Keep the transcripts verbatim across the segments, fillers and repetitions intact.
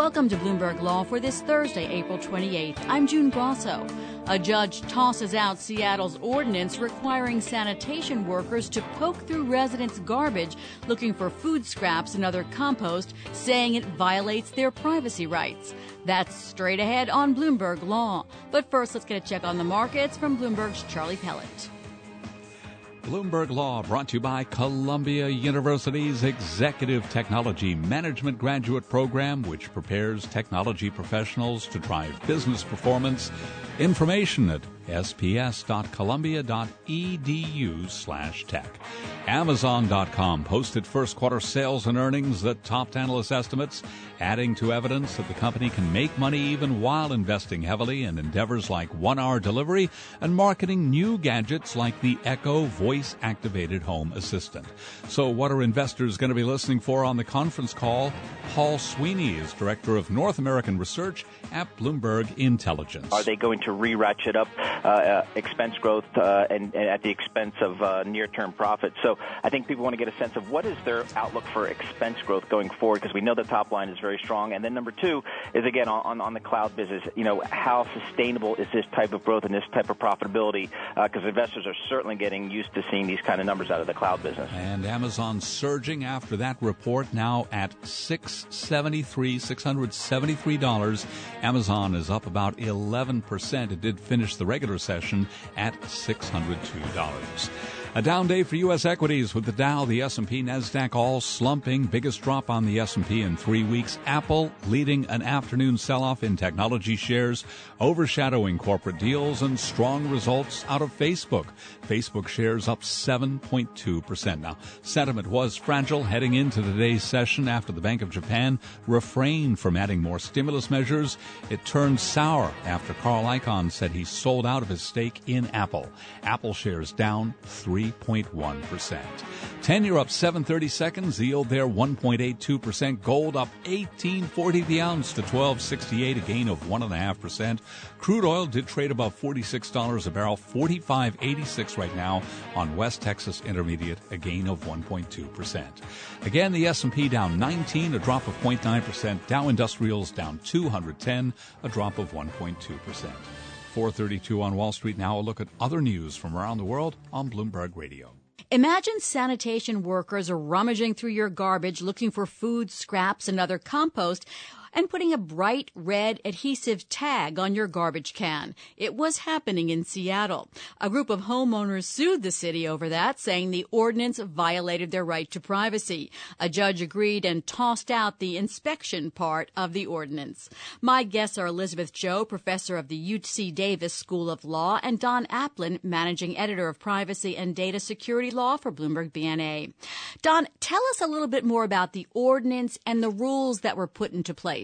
Welcome to Bloomberg Law for this Thursday, April twenty-eighth. I'm June Grosso. A judge tosses out Seattle's ordinance requiring sanitation workers to poke through residents' garbage looking for food scraps and other compost, saying it violates their privacy rights. That's straight ahead on Bloomberg Law. But first, let's get a check on the markets from Bloomberg's Charlie Pellet. Bloomberg Law brought to you by Columbia University's Executive Technology Management Graduate Program, which prepares technology professionals to drive business performance. Information at sps.columbia.edu slash tech. Amazon dot com posted first quarter sales and earnings that topped analyst estimates, adding to evidence that the company can make money even while investing heavily in endeavors like one-hour delivery and marketing new gadgets like the Echo voice-activated home assistant. So what are investors going to be listening for on the conference call? Paul Sweeney is Director of North American Research at Bloomberg Intelligence. Are they going to re-ratchet up uh, uh, expense growth uh, and, and at the expense of uh, near-term profits? So I think people want to get a sense of what is their outlook for expense growth going forward, because we know the top line is very strong. And then number two is, again, on, on the cloud business, you know, how sustainable is this type of growth and this type of profitability? Because uh, investors are certainly getting used to seeing these kind of numbers out of the cloud business. And Amazon surging after that report, now at six seventy-three, six hundred seventy-three dollars. Amazon is up about eleven percent. It did finish the regular session at six hundred two dollars. A down day for U S equities with the Dow, the S and P, NASDAQ all slumping. Biggest drop on the S and P in three weeks. Apple leading an afternoon sell-off in technology shares, overshadowing corporate deals and strong results out of Facebook. Facebook shares up seven point two percent. Now, sentiment was fragile heading into today's session after the Bank of Japan refrained from adding more stimulus measures. It turned sour after Carl Icahn said he sold out of his stake in Apple. Apple shares down three point one percent. ten-year up seven thirty-seconds. The yield there one point eight two percent. Gold up eighteen forty the ounce to twelve sixty-eight, a gain of one point five percent. Crude oil did trade above forty-six dollars a barrel, forty-five eighty-six right now on West Texas Intermediate, a gain of one point two percent. Again, the S and P down nineteen, a drop of zero point nine percent. Dow Industrials down two hundred ten, a drop of one point two percent. four thirty-two on Wall Street. Now a look at other news from around the world on Bloomberg Radio. Imagine sanitation workers are rummaging through your garbage looking for food scraps and other compost and putting a bright red adhesive tag on your garbage can. It was happening in Seattle. A group of homeowners sued the city over that, saying the ordinance violated their right to privacy. A judge agreed and tossed out the inspection part of the ordinance. My guests are Elizabeth Joh, professor of the U C Davis School of Law, and Don Aplin, managing editor of privacy and data security law for Bloomberg B N A. Don, tell us a little bit more about the ordinance and the rules that were put into place.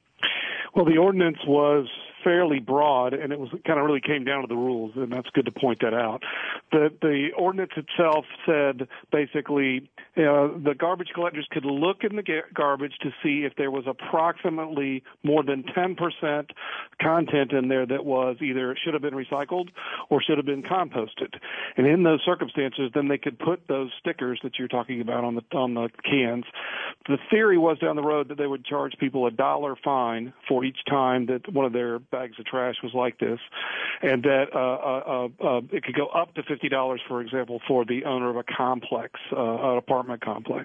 Well, the ordinance was fairly broad, and it was kind of really came down to the rules, and that's good to point that out. The the ordinance itself said basically uh, the garbage collectors could look in the ga- garbage to see if there was approximately more than ten percent content in there that was either should have been recycled or should have been composted. And in those circumstances, then they could put those stickers that you're talking about on the on the cans. The theory was down the road that they would charge people a dollar fine for each time that one of their bags of trash was like this, and that uh, uh, uh, it could go up to fifty dollars, for example, for the owner of a complex, uh, an apartment complex.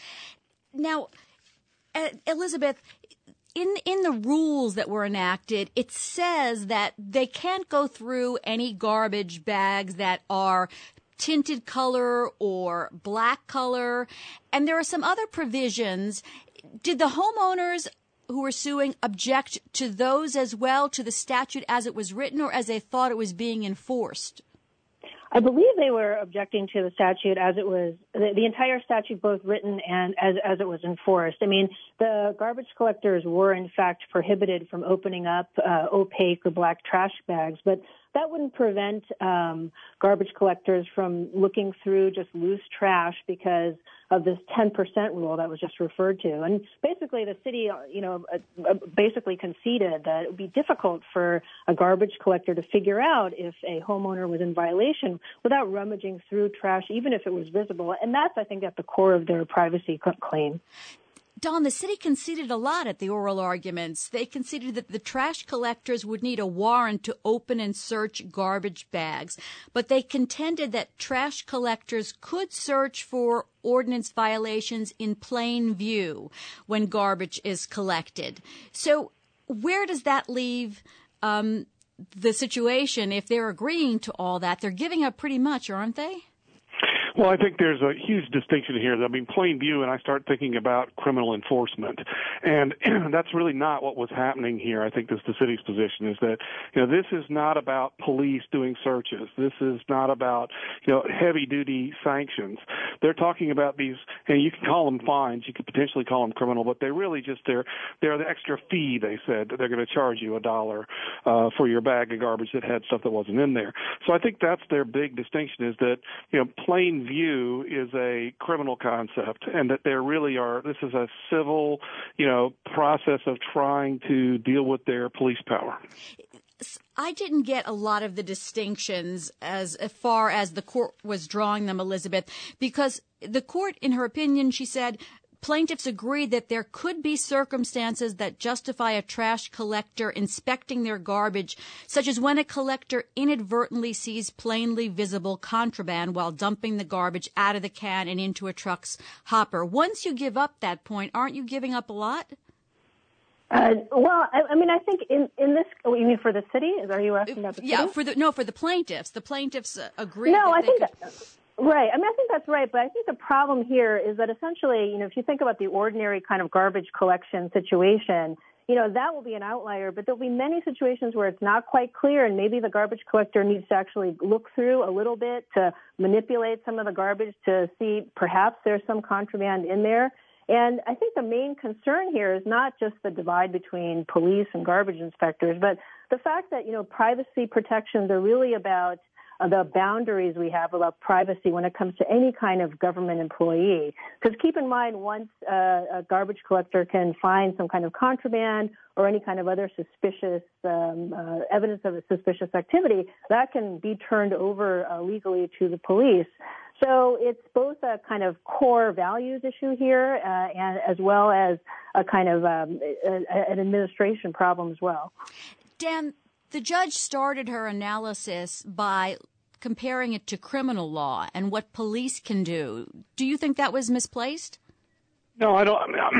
Now, uh, Elizabeth, in in the rules that were enacted, it says that they can't go through any garbage bags that are tinted color or black color, and there are some other provisions. Did the homeowners who were suing object to those as well, to the statute as it was written, or as they thought it was being enforced? I believe they were objecting to the statute as it was, the, the entire statute, both written and as, as it was enforced. I mean, the garbage collectors were, in fact, prohibited from opening up uh, opaque or black trash bags, but that wouldn't prevent um, garbage collectors from looking through just loose trash because of this ten percent rule that was just referred to. And basically the city, you know, uh, basically conceded that it would be difficult for a garbage collector to figure out if a homeowner was in violation without rummaging through trash, even if it was visible. And that's, I think, at the core of their privacy claim. Don, the city conceded a lot at the oral arguments. They conceded that the trash collectors would need a warrant to open and search garbage bags, but they contended that trash collectors could search for ordinance violations in plain view when garbage is collected. So where does that leave um, the situation if they're agreeing to all that? They're giving up pretty much, aren't they? Well, I think there's a huge distinction here. I mean, plain view, and I start thinking about criminal enforcement. And that's really not what was happening here. I think this the city's position is that, you know, this is not about police doing searches. This is not about, you know, heavy-duty sanctions. They're talking about these, and you can call them fines. You could potentially call them criminal, but they're really just, they're, they're the extra fee, they said, that they're going to charge you a dollar uh, for your bag of garbage that had stuff that wasn't in there. So I think that's their big distinction is that, you know, plain view is a criminal concept, and that there really are, this is a civil, you know, process of trying to deal with their police power. I didn't get a lot of the distinctions as far as the court was drawing them, Elizabeth, because the court, in her opinion, she said, plaintiffs agreed that there could be circumstances that justify a trash collector inspecting their garbage, such as when a collector inadvertently sees plainly visible contraband while dumping the garbage out of the can and into a truck's hopper. Once you give up that point, aren't you giving up a lot? Uh, well, I, I mean, I think in, in this, oh, you mean for the city? Are you asking about the city? Yeah, for the, no, for the plaintiffs. The plaintiffs uh, agreed. No, that I they think could... that, right. I mean, I think that's right. But I think the problem here is that essentially, you know, if you think about the ordinary kind of garbage collection situation, you know, that will be an outlier, but there'll be many situations where it's not quite clear, and maybe the garbage collector needs to actually look through a little bit to manipulate some of the garbage to see perhaps there's some contraband in there. And I think the main concern here is not just the divide between police and garbage inspectors, but the fact that, you know, privacy protections are really about uh, the boundaries we have about privacy when it comes to any kind of government employee. Because keep in mind, once uh, a garbage collector can find some kind of contraband or any kind of other suspicious um, uh, evidence of a suspicious activity, that can be turned over uh, legally to the police. So it's both a kind of core values issue here, uh, and as well as a kind of um, a, an administration problem as well. Dan, the judge started her analysis by comparing it to criminal law and what police can do. Do you think that was misplaced? No, I don't.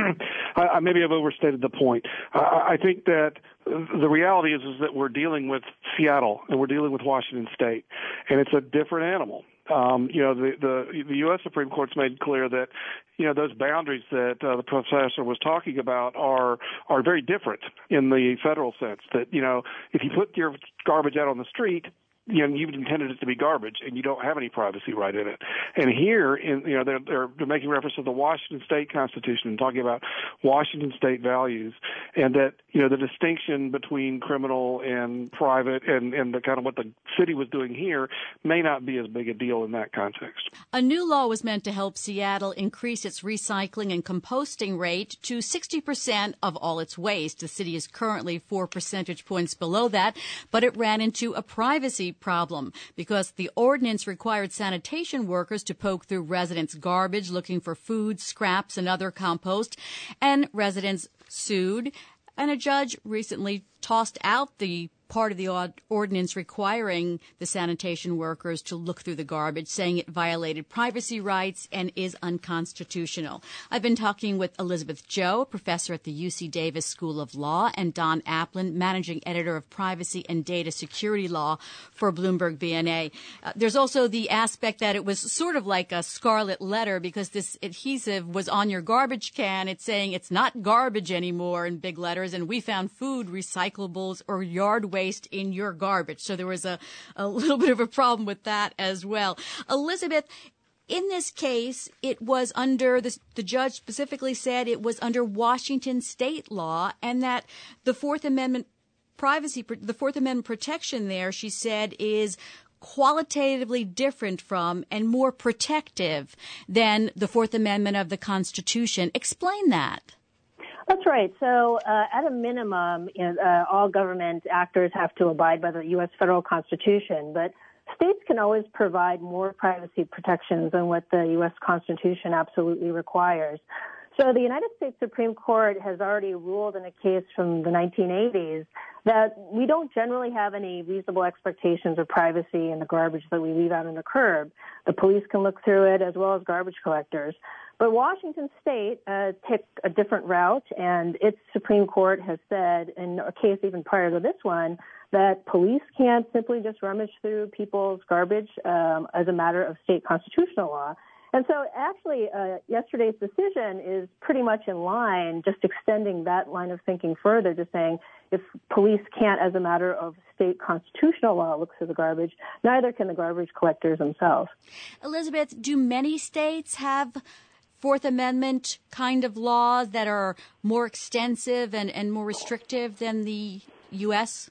I, I, maybe I've overstated the point. Uh, I think that the reality is, is that we're dealing with Seattle and we're dealing with Washington State, and it's a different animal. Um, you know, the, the the U S Supreme Court's made clear that, you know, those boundaries that uh, the professor was talking about are are very different in the federal sense. That, you know, if you put your garbage out on the street, you know, you've intended it to be garbage, and you don't have any privacy right in it. And here, in, you know, they're, they're, they're making reference to the Washington State Constitution and talking about Washington State values, and that, you know, the distinction between criminal and private and, and the kind of what the city was doing here may not be as big a deal in that context. A new law was meant to help Seattle increase its recycling and composting rate to sixty percent of all its waste. The city is currently four percentage points below that, but it ran into a privacy problem because the ordinance required sanitation workers to poke through residents' garbage looking for food, scraps, and other compost, and residents sued, and a judge recently tossed out the part of the ordinance requiring the sanitation workers to look through the garbage, saying it violated privacy rights and is unconstitutional. I've been talking with Elizabeth Joh, a professor at the U C Davis School of Law, and Don Aplin, managing editor of privacy and data security law for Bloomberg B N A. Uh, there's also the aspect that it was sort of like a scarlet letter because this adhesive was on your garbage can. It's saying it's not garbage anymore in big letters, and we found food, recyclables, or yard waste in your garbage. So there was a, a little bit of a problem with that as well. Elizabeth, in this case, it was under, the, the judge specifically said it was under Washington state law, and that the Fourth Amendment privacy, the Fourth Amendment protection there, she said, is qualitatively different from and more protective than the Fourth Amendment of the Constitution. Explain that. That's right. So uh, at a minimum, you know, uh, all government actors have to abide by the U S federal Constitution, but states can always provide more privacy protections than what the U S Constitution absolutely requires. So the United States Supreme Court has already ruled in a case from the nineteen eighties that we don't generally have any reasonable expectations of privacy in the garbage that we leave out on the curb. The police can look through it as well as garbage collectors. But Washington State uh, took a different route, and its Supreme Court has said, in a case even prior to this one, that police can't simply just rummage through people's garbage um, as a matter of state constitutional law. And so actually, uh, yesterday's decision is pretty much in line, just extending that line of thinking further to saying if police can't, as a matter of state constitutional law, look through the garbage, neither can the garbage collectors themselves. Elizabeth, do many states have Fourth Amendment kind of laws that are more extensive and, and more restrictive than the U S,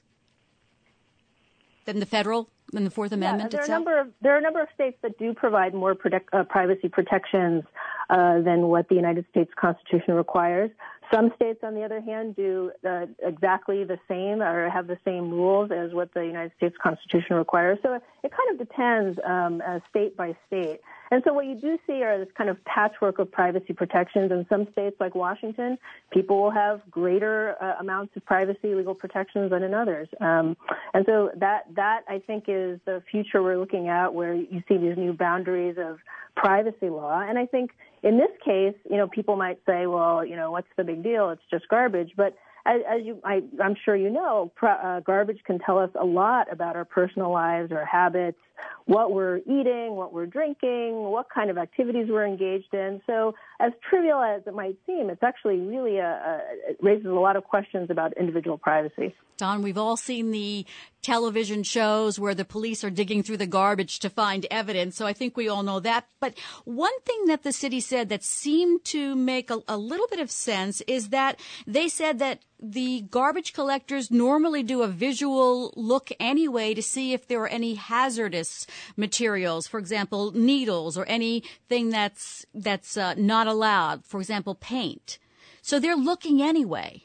than the federal? Than the Fourth Amendment yeah, there itself? Are a number of, there are a number of states that do provide more protect, uh, privacy protections uh, than what the United States Constitution requires. Some states, on the other hand, do uh, exactly the same or have the same rules as what the United States Constitution requires. So it kind of depends um, uh, state by state. And so what you do see are this kind of patchwork of privacy protections. In some states like Washington, people will have greater uh, amounts of privacy legal protections than in others. Um, and so that, that, I think, is the future we're looking at, where you see these new boundaries of privacy law. And I think in this case, you know, people might say, well, you know, what's the big deal? It's just garbage. But as, as you, I, I'm sure you know, pro, uh, garbage can tell us a lot about our personal lives, our habits, what we're eating, what we're drinking, what kind of activities we're engaged in. So as trivial as it might seem, it's actually really a, a, it raises a lot of questions about individual privacy. Don, we've all seen the television shows where the police are digging through the garbage to find evidence, so I think we all know that. But one thing that the city said that seemed to make a, a little bit of sense is that they said that the garbage collectors normally do a visual look anyway to see if there are any hazardous materials, for example, needles or anything that's that's uh, not allowed, for example, paint. So they're looking anyway.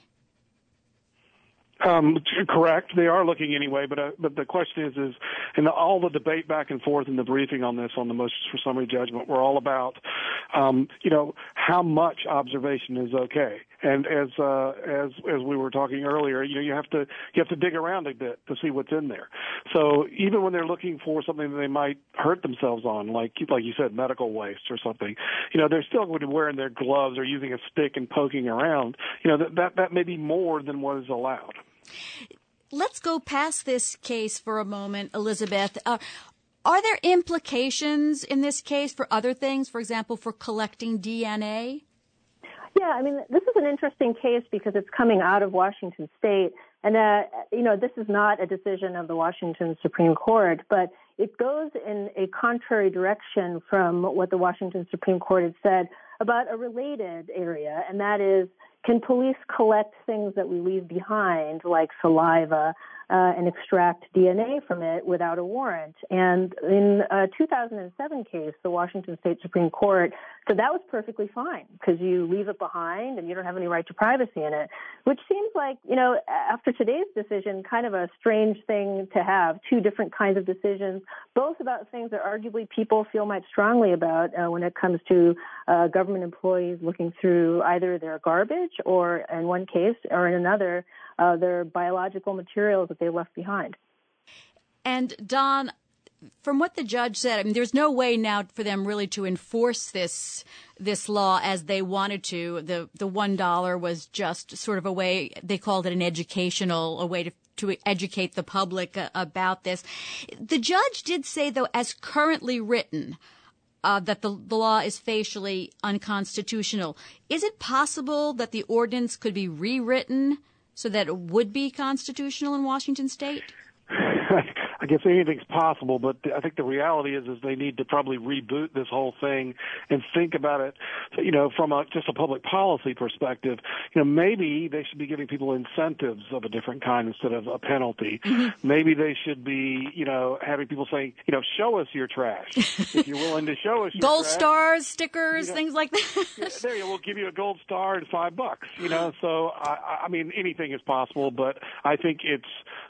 Um, correct. They are looking anyway, but uh, but the question is, is in the, all the debate back and forth in the briefing on this, on the motions for summary judgment, we're all about, um, you know, how much observation is okay. And as uh, as as we were talking earlier, you know, you have to you have to dig around a bit to see what's in there. So even when they're looking for something that they might hurt themselves on, like like you said, medical waste or something, you know, they're still going to be wearing their gloves or using a stick and poking around. You know, that that, that may be more than what is allowed. Let's go past this case for a moment, Elizabeth. Uh, are there implications in this case for other things, for example, for collecting D N A? Yeah, I mean, this is an interesting case because it's coming out of Washington State. And, uh, you know, this is not a decision of the Washington Supreme Court, but it goes in a contrary direction from what the Washington Supreme Court had said about a related area, and that is, can police collect things that we leave behind, like saliva, uh, and extract D N A from it without a warrant? And in a two thousand seven case, the Washington State Supreme Court said that was perfectly fine because you leave it behind and you don't have any right to privacy in it, which seems like, you know, after today's decision, kind of a strange thing to have, two different kinds of decisions, both about things that arguably people feel might strongly about uh, when it comes to uh, government employees looking through either their garbage or, in one case, or in another, uh, their biological materials that they left behind. And Don, from what the judge said, I mean, there's no way now for them really to enforce this this law as they wanted to. The the one dollar was just sort of a way, they called it an educational, a way to to educate the public uh, about this. The judge did say, though, as currently written, uh, that the, the law is facially unconstitutional. Is it possible that the ordinance could be rewritten so that it would be constitutional in Washington State? I guess anything's possible, but I think the reality is, is they need to probably reboot this whole thing and think about it, you know, from a, just a public policy perspective. You know, maybe they should be giving people incentives of a different kind instead of a penalty. Mm-hmm. Maybe they should be, you know, having people saying, you know, show us your trash. If you're willing to show us your gold trash, stars, stickers, you know, things like that. Yeah, there you go. We'll give you a gold star and five bucks, you know. So, I, I mean, anything is possible, but I think it's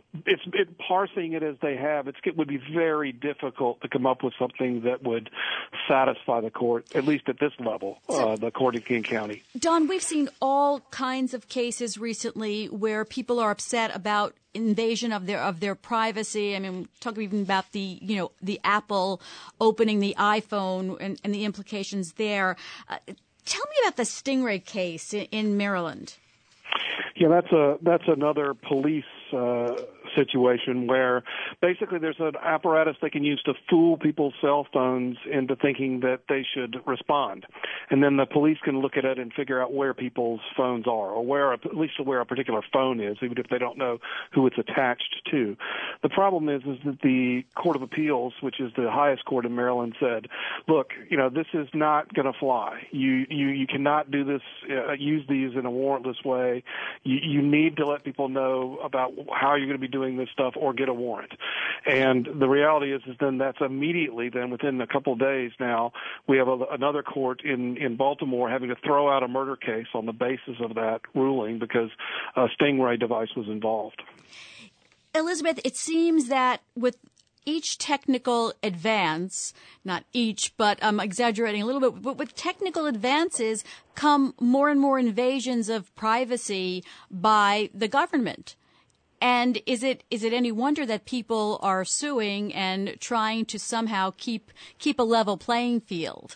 it's it, parsing it as they have, it's, it would be very difficult to come up with something that would satisfy the court, at least at this level, uh, the court in King County. Don, we've seen all kinds of cases recently where people are upset about invasion of their of their privacy. I mean, talking even about the you know the Apple opening the iPhone and, and the implications there. Uh, tell me about the Stingray case in, in Maryland. Yeah, that's a that's another police uh, situation where basically there's an apparatus they can use to fool people's cell phones into thinking that they should respond, and then the police can look at it and figure out where people's phones are, or where at least where a particular phone is, even if they don't know who it's attached to. The problem is, is that the Court of Appeals, which is the highest court in Maryland, said, "Look, you know, this is not going to fly. You you you cannot do this. Uh, use these in a warrantless way. You, you need to let people know about how you're going to be doing this stuff or get a warrant." And the reality is, is then that's immediately, then within a couple of days now, we have a, another court in, in Baltimore having to throw out a murder case on the basis of that ruling because a Stingray device was involved. Elizabeth, it seems that with each technical advance, not each, but I'm exaggerating a little bit, but with technical advances come more and more invasions of privacy by the government. And is it is it any wonder that people are suing and trying to somehow keep keep a level playing field?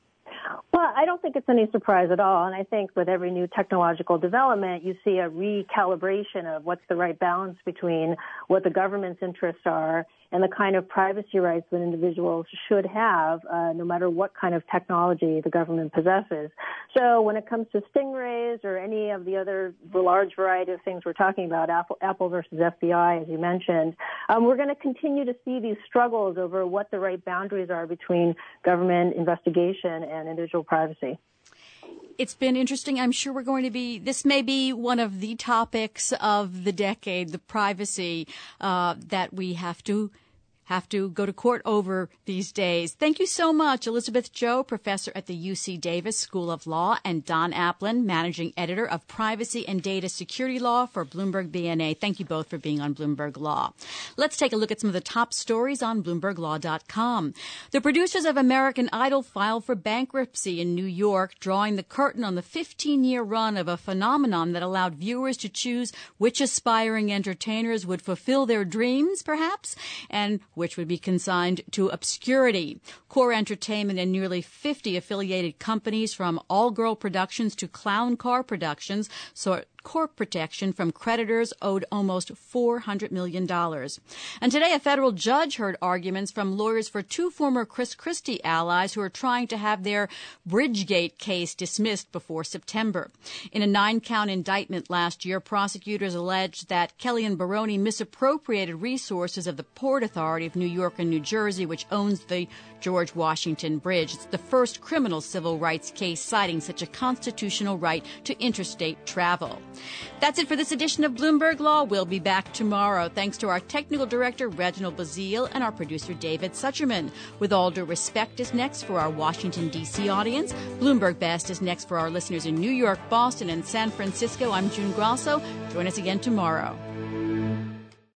Well, I don't think it's any surprise at all. And I think with every new technological development, you see a recalibration of what's the right balance between what the government's interests are and the kind of privacy rights that individuals should have, uh, no matter what kind of technology the government possesses. So when it comes to Stingrays or any of the other the large variety of things we're talking about, Apple, Apple versus F B I, as you mentioned, um, we're going to continue to see these struggles over what the right boundaries are between government investigation and individual privacy. It's been interesting. I'm sure we're going to be, this may be one of the topics of the decade, the privacy uh, that we have to have to go to court over these days. Thank you so much, Elizabeth Joh, professor at the U C Davis School of Law, and Don Applin, managing editor of Privacy and Data Security Law for Bloomberg B N A. Thank you both for being on Bloomberg Law. Let's take a look at some of the top stories on Bloomberg Law dot com. The producers of American Idol filed for bankruptcy in New York, drawing the curtain on the fifteen-year run of a phenomenon that allowed viewers to choose which aspiring entertainers would fulfill their dreams, perhaps, and which would be consigned to obscurity. Core Entertainment and nearly fifty affiliated companies, from All Girl Productions to Clown Car Productions, sought court protection from creditors owed almost four hundred million dollars. And today, a federal judge heard arguments from lawyers for two former Chris Christie allies who are trying to have their Bridgegate case dismissed before September. In a nine-count indictment last year, prosecutors alleged that Kellyanne Baroni misappropriated resources of the Port Authority of New York and New Jersey, which owns the George Washington Bridge. It's the first criminal civil rights case citing such a constitutional right to interstate travel. That's it for this edition of Bloomberg Law. We'll be back tomorrow. Thanks to our technical director, Reginald Bazile, and our producer, David Sucherman. With All Due Respect is next for our Washington, D C audience. Bloomberg Best is next for our listeners in New York, Boston, and San Francisco. I'm June Grosso. Join us again tomorrow.